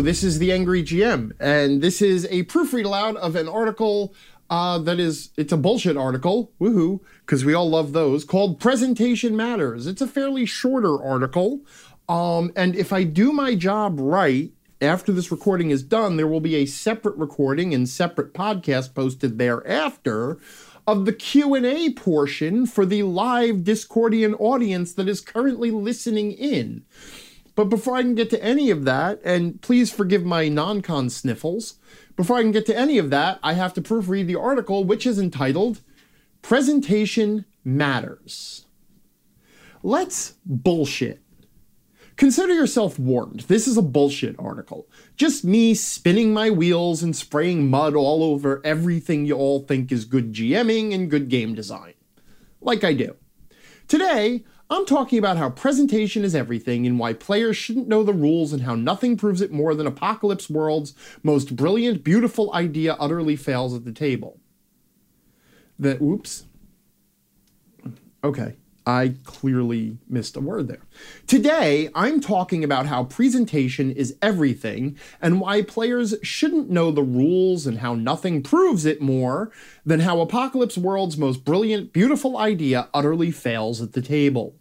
this is The Angry GM, and this is a proofread aloud of an article it's a bullshit article, woohoo, because we all love those, called Presentation Matters. It's a fairly shorter article, and if I do my job right, after this recording is done, there will be a separate recording and separate podcast posted thereafter of the Q&A portion for the live Discordian audience that is currently listening in. But before I can get to any of that, and please forgive my non-con sniffles, before I can get to any of that, I have to proofread the article, which is entitled Presentation Matters. Let's bullshit. Consider yourself warned. This is a bullshit article. Just me spinning my wheels and spraying mud all over everything you all think is good GMing and good game design. Like I do. Today, I'm talking about how presentation is everything and why players shouldn't know the rules and how nothing proves it more than Apocalypse World's most brilliant, beautiful idea utterly fails at the table. Oops. Okay. I clearly missed a word there. Today, I'm talking about how presentation is everything and why players shouldn't know the rules and how nothing proves it more than how Apocalypse World's most brilliant, beautiful idea utterly fails at the table.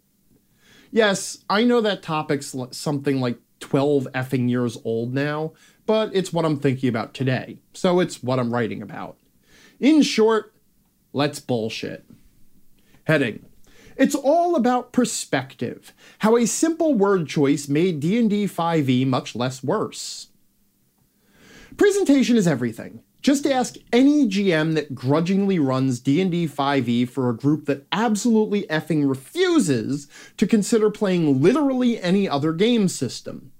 Yes, I know that topic's something like 12 effing years old now, but it's what I'm thinking about today, so it's what I'm writing about. In short, let's bullshit. Heading. It's all about perspective, how a simple word choice made D&D 5e much less worse. Presentation is everything. Just ask any GM that grudgingly runs D&D 5e for a group that absolutely effing refuses to consider playing literally any other game system.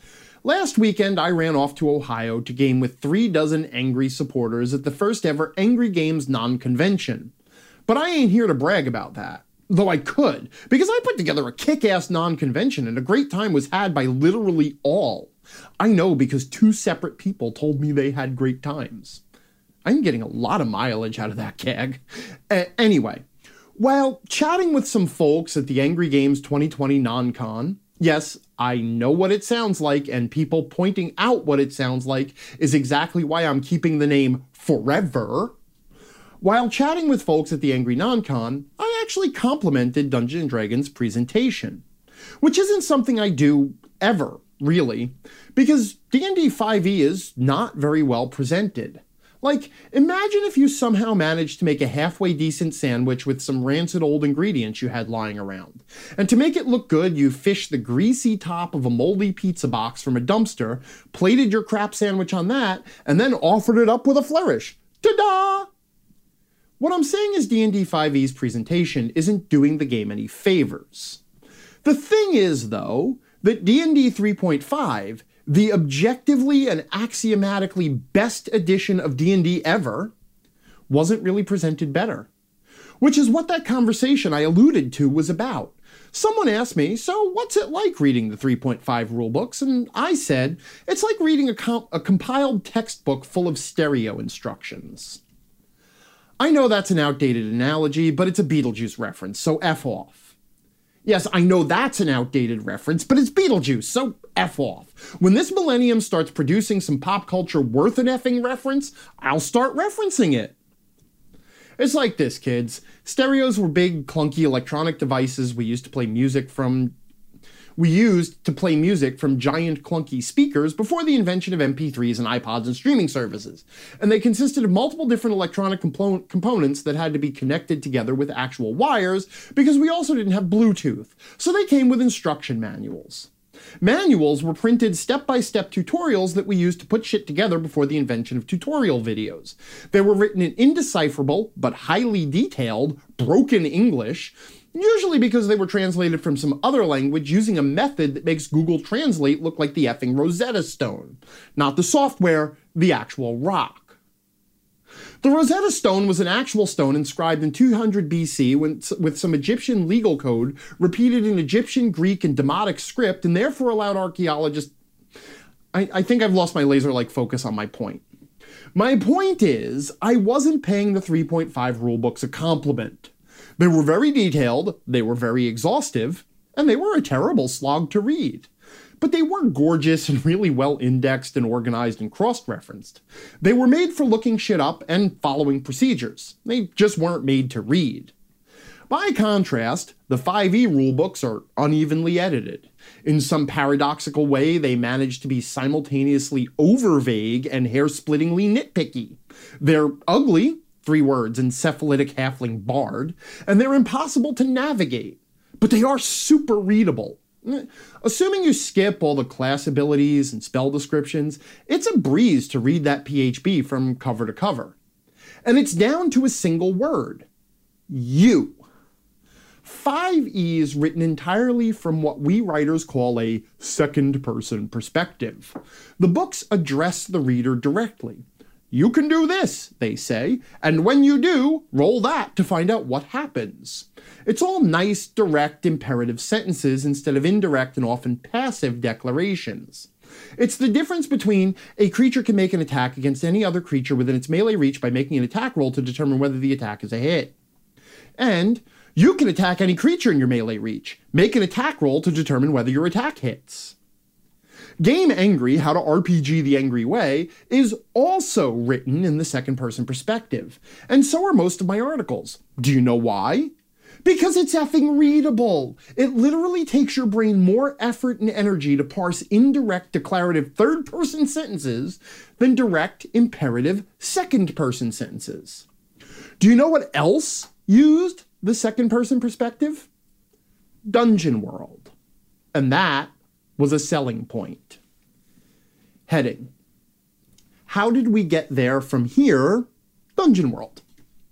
Last weekend, I ran off to Ohio to game with 36 angry supporters at the first ever Angry Games non-convention. But I ain't here to brag about that. Though I could, because I put together a kick-ass non-convention and a great time was had by literally all. I know because 2 separate people told me they had great times. I'm getting a lot of mileage out of that gag. Anyway, while chatting with some folks at the Angry Games 2020 non-con, yes, I know what it sounds like, and people pointing out what it sounds like is exactly why I'm keeping the name forever. While chatting with folks at the Angry Non-Con, I actually complimented Dungeons & Dragons' presentation, which isn't something I do ever, really, because D&D 5e is not very well presented. Like, imagine if you somehow managed to make a halfway decent sandwich with some rancid old ingredients you had lying around. And to make it look good, you fished the greasy top of a moldy pizza box from a dumpster, plated your crap sandwich on that, and then offered it up with a flourish. Ta-da! What I'm saying is D&D 5e's presentation isn't doing the game any favors. The thing is, though, that D&D 3.5, the objectively and axiomatically best edition of D&D ever, wasn't really presented better. Which is what that conversation I alluded to was about. Someone asked me, so what's it like reading the 3.5 rulebooks? And I said, it's like reading a compiled textbook full of stereo instructions. I know that's an outdated analogy, but it's a Beetlejuice reference, so F off. Yes, I know that's an outdated reference, but it's Beetlejuice, so F off. When this millennium starts producing some pop culture worth an effing reference, I'll start referencing it. It's like this, kids. Stereos were big, clunky electronic devices we used to play music from giant clunky speakers before the invention of MP3s and iPods and streaming services. And they consisted of multiple different electronic components that had to be connected together with actual wires because we also didn't have Bluetooth. So they came with instruction manuals. Manuals were printed step-by-step tutorials that we used to put shit together before the invention of tutorial videos. They were written in indecipherable, but highly detailed, broken English, usually because they were translated from some other language using a method that makes Google Translate look like the effing Rosetta Stone. Not the software, the actual rock. The Rosetta Stone was an actual stone inscribed in 200 BC with some Egyptian legal code repeated in Egyptian, Greek, and Demotic script, and therefore allowed archaeologists... I think I've lost my laser-like focus on my point. My point is, I wasn't paying the 3.5 rulebooks a compliment. They were very detailed, they were very exhaustive, and they were a terrible slog to read. but they were gorgeous and really well indexed and organized and cross-referenced. They were made for looking shit up and following procedures. They just weren't made to read. By contrast, the 5e rulebooks are unevenly edited. In some paradoxical way, they manage to be simultaneously over-vague and hair-splittingly nitpicky. They're ugly, 3 words, encephalitic halfling bard, and they're impossible to navigate. But they are super readable. Assuming you skip all the class abilities and spell descriptions, it's a breeze to read that PHB from cover to cover. And it's down to a single word. You. 5e is written entirely from what we writers call a second-person perspective. The books address the reader directly. You can do this, they say, and when you do, roll that to find out what happens. It's all nice, direct, imperative sentences instead of indirect and often passive declarations. It's the difference between a creature can make an attack against any other creature within its melee reach by making an attack roll to determine whether the attack is a hit. And you can attack any creature in your melee reach. Make an attack roll to determine whether your attack hits. Game Angry, How to RPG the Angry Way, is also written in the second-person perspective, and so are most of my articles. Do you know why? Because it's effing readable. It literally takes your brain more effort and energy to parse indirect declarative third-person sentences than direct imperative second-person sentences. Do you know what else used the second-person perspective? Dungeon World. And that was a selling point. Heading. How did we get there from here? Dungeon World.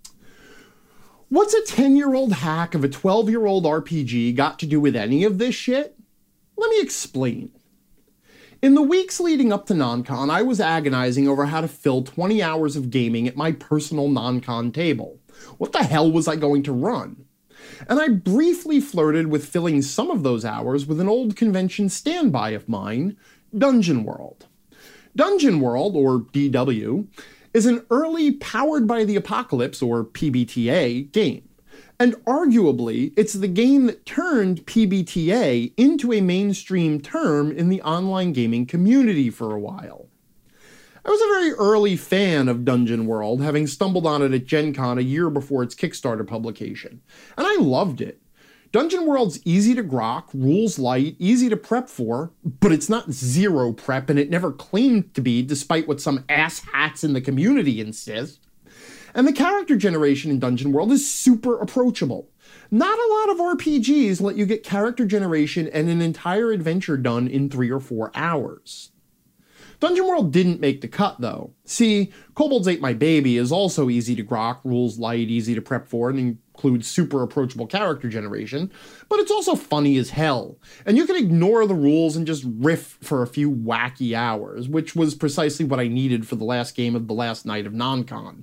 What's a 10-year-old hack of a 12-year-old RPG got to do with any of this shit? Let me explain. In the weeks leading up to NonCon, I was agonizing over how to fill 20 hours of gaming at my personal NonCon table. What the hell was I going to run? And I briefly flirted with filling some of those hours with an old convention standby of mine, Dungeon World. Dungeon World, or DW, is an early Powered by the Apocalypse, or PBTA, game. And arguably, it's the game that turned PBTA into a mainstream term in the online gaming community for a while. I was a very early fan of Dungeon World, having stumbled on it at Gen Con a year before its Kickstarter publication, and I loved it. Dungeon World's easy to grok, rules light, easy to prep for, but it's not zero prep, and it never claimed to be, despite what some asshats in the community insist. And the character generation in Dungeon World is super approachable. Not a lot of RPGs let you get character generation and an entire adventure done in 3 or 4 hours. Dungeon World didn't make the cut, though. See, Kobolds Ate My Baby is also easy to grok, rules light, easy to prep for, and includes super approachable character generation, but it's also funny as hell. And you can ignore the rules and just riff for a few wacky hours, which was precisely what I needed for the last game of the last night of NonCon.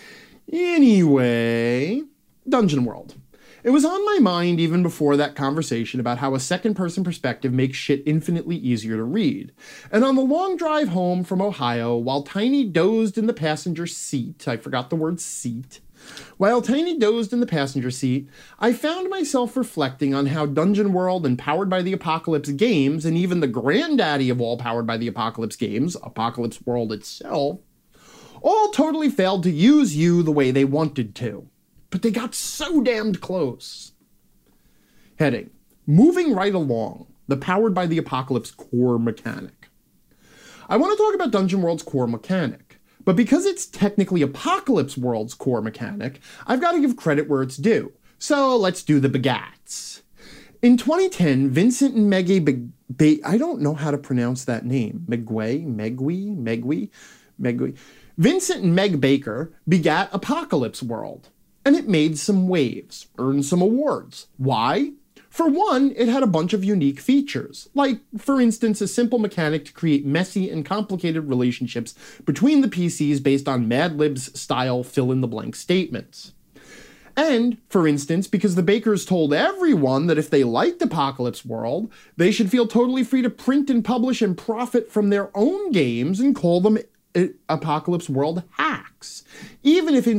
Anyway, Dungeon World. It was on my mind even before that conversation about how a second-person perspective makes shit infinitely easier to read. And on the long drive home from Ohio, while Tiny dozed in the passenger seat, I forgot the word seat, while Tiny dozed in the passenger seat, I found myself reflecting on how Dungeon World and Powered by the Apocalypse games, and even the granddaddy of all Powered by the Apocalypse games, Apocalypse World itself, all totally failed to use you the way they wanted to. But they got so damned close. Heading. Moving right along, the Powered by the Apocalypse core mechanic. I want to talk about Dungeon World's core mechanic, but because it's technically Apocalypse World's core mechanic, I've got to give credit where it's due. So let's do the begats. In 2010, Vincent and Meggy I don't know how to pronounce that name. Megui? Vincent and Meg Baker begat Apocalypse World. And it made some waves, earned some awards. Why? For one, it had a bunch of unique features, like, for instance, a simple mechanic to create messy and complicated relationships between the PCs based on Mad Lib's style fill-in-the-blank statements. And, for instance, because the Bakers told everyone that if they liked Apocalypse World, they should feel totally free to print and publish and profit from their own games and call them Apocalypse World hacks, even if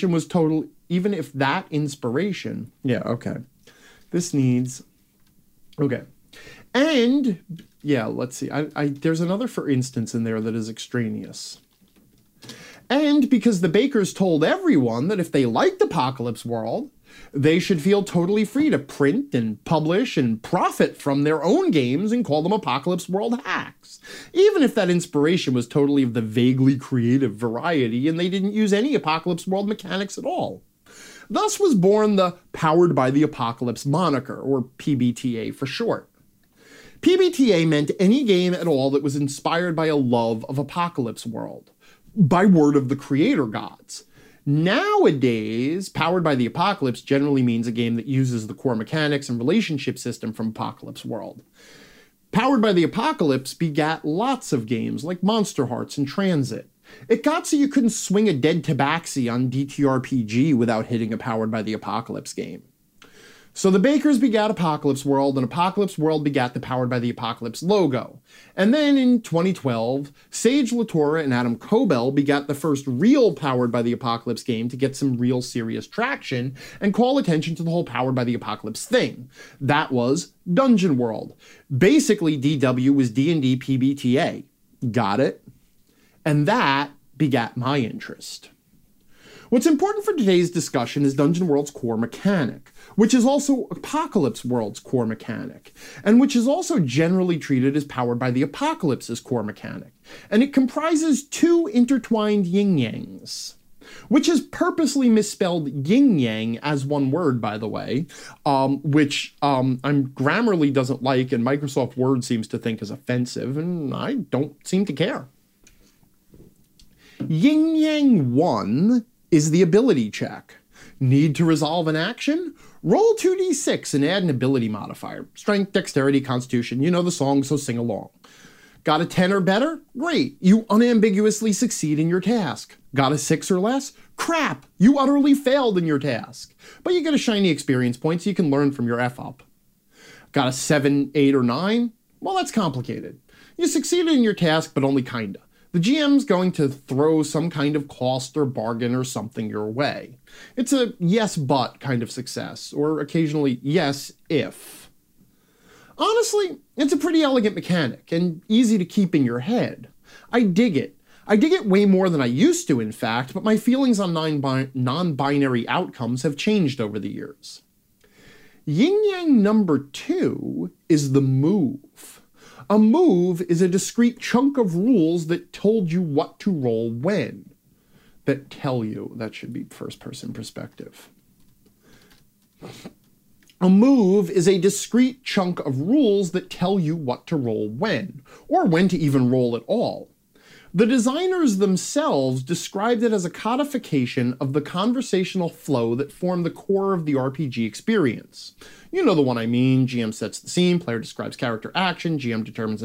that inspiration, And Yeah, let's see. There's another for instance in there that is extraneous. And because the bakers told everyone that if they liked Apocalypse World, they should feel totally free to print and publish and profit from their own games and call them Apocalypse World hacks, even if that inspiration was totally of the vaguely creative variety and they didn't use any Apocalypse World mechanics at all. Thus was born the Powered by the Apocalypse moniker, or PBTA for short. PBTA meant any game at all that was inspired by a love of Apocalypse World, by word of the creator gods. Nowadays, Powered by the Apocalypse generally means a game that uses the core mechanics and relationship system from Apocalypse World. Powered by the Apocalypse begat lots of games like Monster Hearts and Transit. It got so you couldn't swing a dead tabaxi on DTRPG without hitting a Powered by the Apocalypse game. So the bakers begat Apocalypse World, and Apocalypse World begat the Powered by the Apocalypse logo. And then in 2012, Sage LaTorra and Adam Koebel begat the first real Powered by the Apocalypse game to get some real serious traction and call attention to the whole Powered by the Apocalypse thing. That was Dungeon World. Basically, DW was D&D PBTA. Got it? And that begat my interest. What's important for today's discussion is Dungeon World's core mechanic, which is also Apocalypse World's core mechanic, and which is also generally treated as Powered by the Apocalypse's core mechanic. And it comprises two intertwined yin-yangs, which is purposely misspelled yin-yang as one word, by the way, which Grammarly doesn't like and Microsoft Word seems to think is offensive, and I don't seem to care. Yin-yang 1 is the ability check. Need to resolve an action? Roll 2d6 and add an ability modifier. Strength, dexterity, constitution. You know the song, so sing along. Got a 10 or better? Great. You unambiguously succeed in your task. Got a 6 or less? Crap. You utterly failed in your task. But you get a shiny experience point so you can learn from your F-up. Got a 7, 8, or 9? Well, that's complicated. You succeeded in your task, but only kinda. The GM's going to throw some kind of cost or bargain or something your way. It's a yes but kind of success, or occasionally yes if. Honestly, it's a pretty elegant mechanic and easy to keep in your head. I dig it. I dig it way more than I used to, in fact, but my feelings on non-binary outcomes have changed over the years. Yin-yang number 2 is the move. A move is a discrete chunk of rules that told you what to roll when. That tell you. That should be first-person perspective. A move is a discrete chunk of rules that tell you what to roll when, or when to even roll at all. The designers themselves described it as a codification of the conversational flow that formed the core of the RPG experience. You know the one I mean. GM sets the scene, player describes character action, GM determines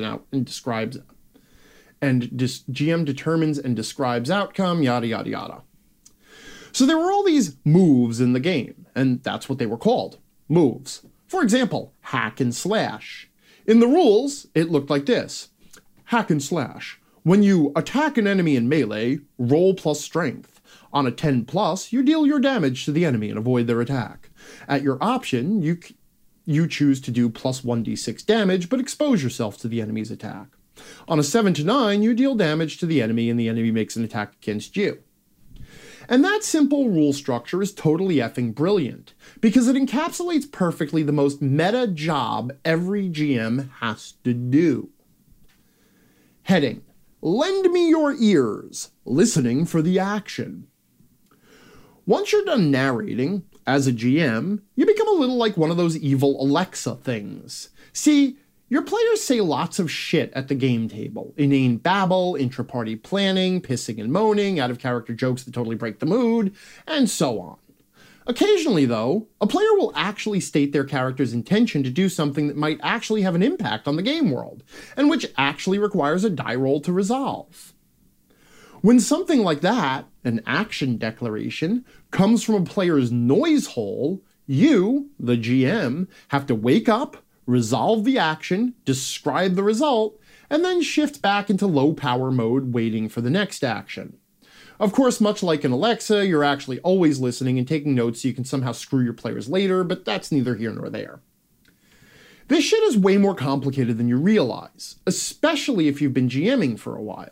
and describes outcome, yada yada yada. So there were all these moves in the game, and that's what they were called, moves. For example, hack and slash. In the rules, it looked like this. Hack and slash. When you attack an enemy in melee, roll plus strength. On a 10+, you deal your damage to the enemy and avoid their attack. At your option, you choose to do plus 1d6 damage, but expose yourself to the enemy's attack. On a 7 to 9, you deal damage to the enemy and the enemy makes an attack against you. And that simple rule structure is totally effing brilliant, because it encapsulates perfectly the most meta job every GM has to do. Heading. Lend me your ears, listening for the action. Once you're done narrating, as a GM, you become a little like one of those evil Alexa things. See, your players say lots of shit at the game table. Inane babble, intra-party planning, pissing and moaning, out-of-character jokes that totally break the mood, and so on. Occasionally, though, a player will actually state their character's intention to do something that might actually have an impact on the game world, and which actually requires a die roll to resolve. When something like that, an action declaration, comes from a player's noise hole, you, the GM, have to wake up, resolve the action, describe the result, and then shift back into low power mode waiting for the next action. Of course, much like in Alexa, you're actually always listening and taking notes so you can somehow screw your players later, but that's neither here nor there. This shit is way more complicated than you realize, especially if you've been GMing for a while.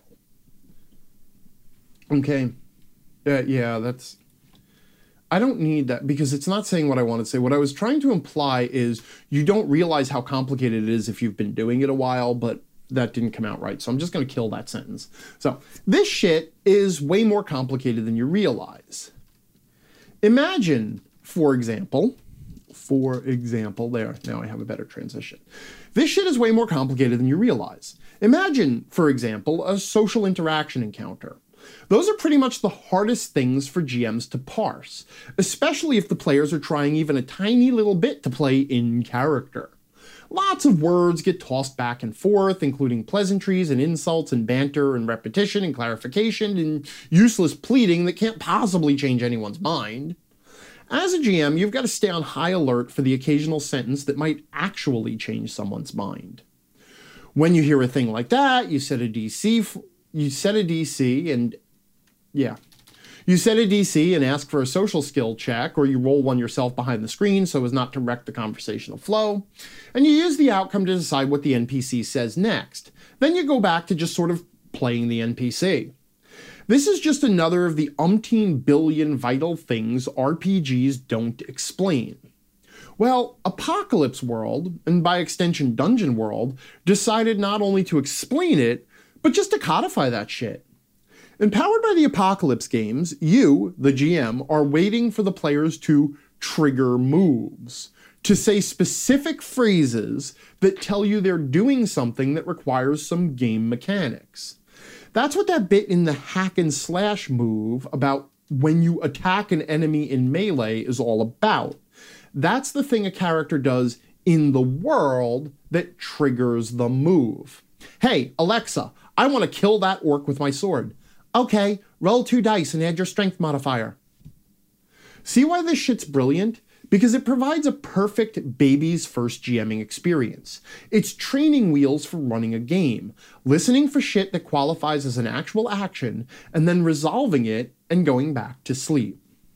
Okay. Yeah, that's... I don't need that because it's not saying what I want to say. What I was trying to imply is you don't realize how complicated it is if you've been doing it a while, but that didn't come out right. So I'm just going to kill that sentence. So this shit is way more complicated than you realize. Imagine, for example, there, now I have a better transition. This shit is way more complicated than you realize. Imagine, for example, a social interaction encounter. Those are pretty much the hardest things for GMs to parse, especially if the players are trying even a tiny little bit to play in character. Lots of words get tossed back and forth, including pleasantries and insults and banter and repetition and clarification and useless pleading that can't possibly change anyone's mind. As a GM, you've got to stay on high alert for the occasional sentence that might actually change someone's mind. When you hear a thing like that, you set a DC and ask for a social skill check, or you roll one yourself behind the screen so as not to wreck the conversational flow, and you use the outcome to decide what the NPC says next. Then you go back to just sort of playing the NPC. This is just another of the umpteen billion vital things RPGs don't explain. Well, Apocalypse World, and by extension Dungeon World, decided not only to explain it, but just to codify that shit. Empowered by the Apocalypse games, you, the GM, are waiting for the players to trigger moves, to say specific phrases that tell you they're doing something that requires some game mechanics. That's what that bit in the hack and slash move about when you attack an enemy in melee is all about. That's the thing a character does in the world that triggers the move. Hey, Alexa, I want to kill that orc with my sword. Okay, roll 2 dice and add your strength modifier. See why this shit's brilliant? Because it provides a perfect baby's first GMing experience. It's training wheels for running a game, listening for shit that qualifies as an actual action, and then resolving it and going back to sleep.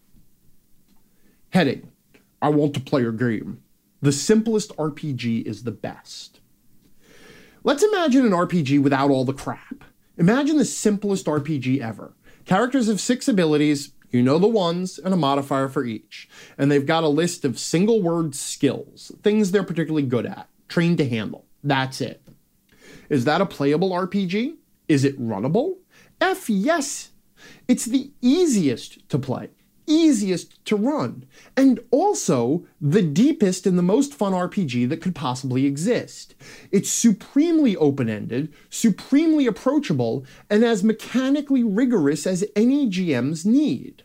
Heading: I want to play a game. The simplest RPG is the best. Let's imagine an RPG without all the crap. Imagine the simplest RPG ever. Characters have 6 abilities, you know the ones, and a modifier for each. And they've got a list of single-word skills, things they're particularly good at, trained to handle. That's it. Is that a playable RPG? Is it runnable? F yes. It's the easiest to play, easiest to run, and also the deepest and the most fun RPG that could possibly exist. It's supremely open-ended, supremely approachable, and as mechanically rigorous as any GM's need.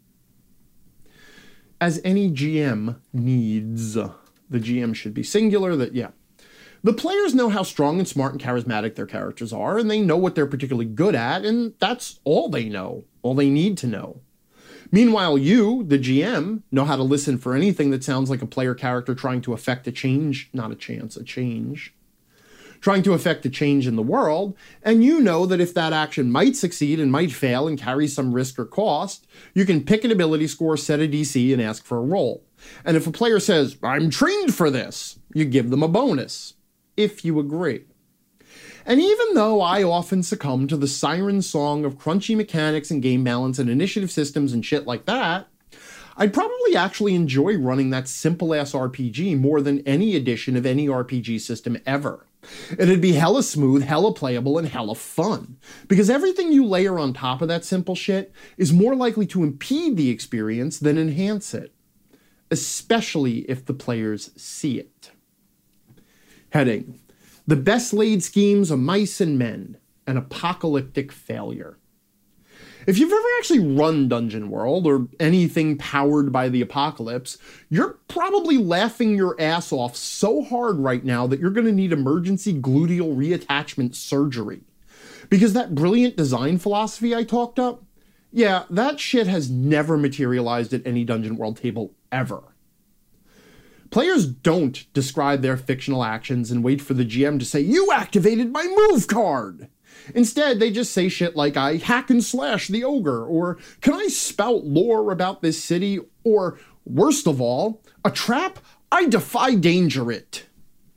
As any GM needs. The GM should be singular, The players know how strong and smart and charismatic their characters are, and they know what they're particularly good at, and that's all they know, all they need to know. Meanwhile, you, the GM, know how to listen for anything that sounds like a player character trying to affect a change, a change. Trying to affect a change in the world, and you know that if that action might succeed and might fail and carry some risk or cost, you can pick an ability score, set a DC, and ask for a roll. And if a player says, I'm trained for this, you give them a bonus, if you agree. And even though I often succumb to the siren song of crunchy mechanics and game balance and initiative systems and shit like that, I'd probably actually enjoy running that simple-ass RPG more than any edition of any RPG system ever. It'd be hella smooth, hella playable, and hella fun. Because everything you layer on top of that simple shit is more likely to impede the experience than enhance it. Especially if the players see it. Heading: The best laid schemes of mice and men, an apocalyptic failure. If you've ever actually run Dungeon World, or anything powered by the apocalypse, you're probably laughing your ass off so hard right now that you're going to need emergency gluteal reattachment surgery. Because that brilliant design philosophy I talked up, yeah, that shit has never materialized at any Dungeon World table ever. Players don't describe their fictional actions and wait for the GM to say, "You activated my move card!" Instead, they just say shit like, "I hack and slash the ogre," or "Can I spout lore about this city?" or, worst of all, "A trap? I defy danger it."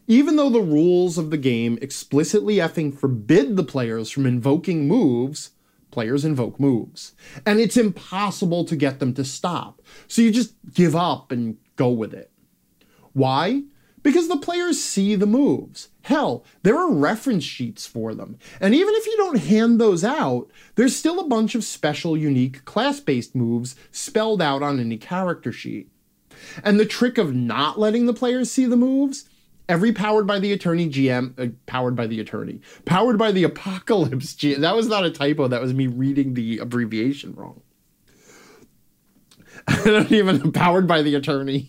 Even though the rules of the game explicitly effing forbid the players from invoking moves, players invoke moves. And it's impossible to get them to stop. So you just give up and go with it. Why? Because the players see the moves. Hell, there are reference sheets for them. And even if you don't hand those out, there's still a bunch of special, unique class-based moves spelled out on any character sheet. And the trick of not letting the players see the moves, every powered by the Apocalypse GM, that was not a typo, that was me reading the abbreviation wrong. I don't even, powered by the attorney.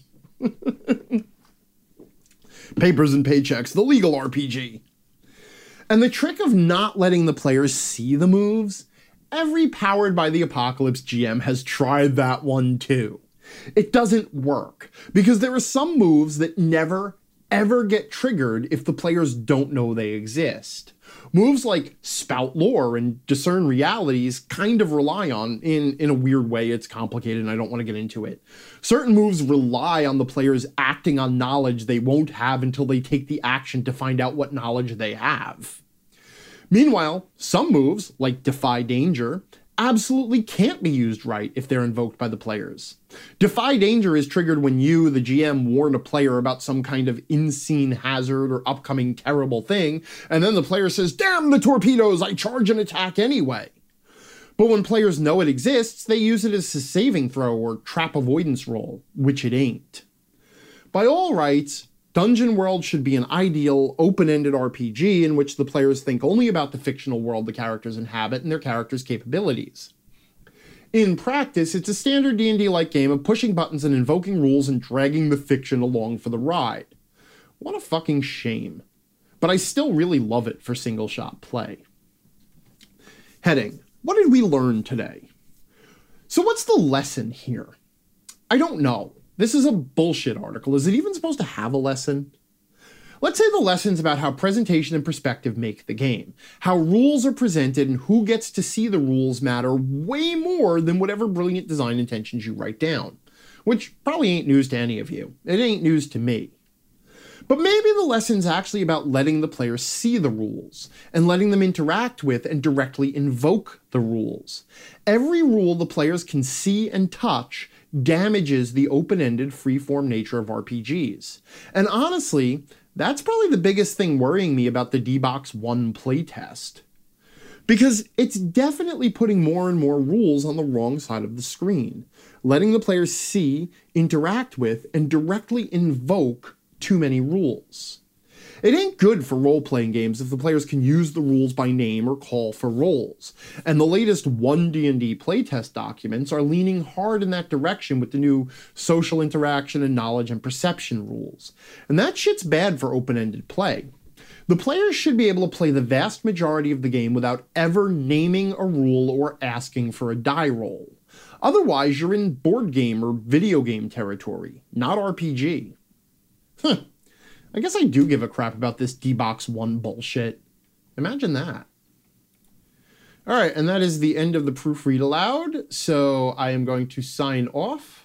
Papers and Paychecks, the legal RPG. And the trick of not letting the players see the moves, every powered by the Apocalypse GM has tried that one too. It doesn't work, because there are some moves that never, ever get triggered if the players don't know they exist. Moves like Spout Lore and Discern Realities kind of rely on, in a weird way, it's complicated and I don't want to get into it. Certain moves rely on the players acting on knowledge they won't have until they take the action to find out what knowledge they have. Meanwhile, some moves, like Defy Danger, absolutely can't be used right if they're invoked by the players. Defy Danger is triggered when you, the GM, warn a player about some kind of unseen hazard or upcoming terrible thing, and then the player says, "Damn the torpedoes, I charge and attack anyway." But when players know it exists, they use it as a saving throw or trap avoidance roll, which it ain't. By all rights, Dungeon World should be an ideal, open-ended RPG in which the players think only about the fictional world the characters inhabit and their characters' capabilities. In practice, it's a standard D&D-like game of pushing buttons and invoking rules and dragging the fiction along for the ride. What a fucking shame. But I still really love it for single-shot play. Heading. What did we learn today? So what's the lesson here? I don't know. This is a bullshit article. Is it even supposed to have a lesson? Let's say the lesson's about how presentation and perspective make the game. How rules are presented and who gets to see the rules matter way more than whatever brilliant design intentions you write down. Which probably ain't news to any of you. It ain't news to me. But maybe the lesson's actually about letting the players see the rules and letting them interact with and directly invoke the rules. Every rule the players can see and touch damages the open-ended, free-form nature of RPGs. And honestly, that's probably the biggest thing worrying me about the D-Box 1 playtest. Because it's definitely putting more and more rules on the wrong side of the screen, letting the players see, interact with, and directly invoke too many rules. It ain't good for role-playing games if the players can use the rules by name or call for roles, and the latest 1D&D playtest documents are leaning hard in that direction with the new social interaction and knowledge and perception rules. And that shit's bad for open-ended play. The players should be able to play the vast majority of the game without ever naming a rule or asking for a die roll. Otherwise, you're in board game or video game territory, not RPG. I guess I do give a crap about this D-Box 1 bullshit. Imagine that. All right, and that is the end of the proofread aloud. So I am going to sign off.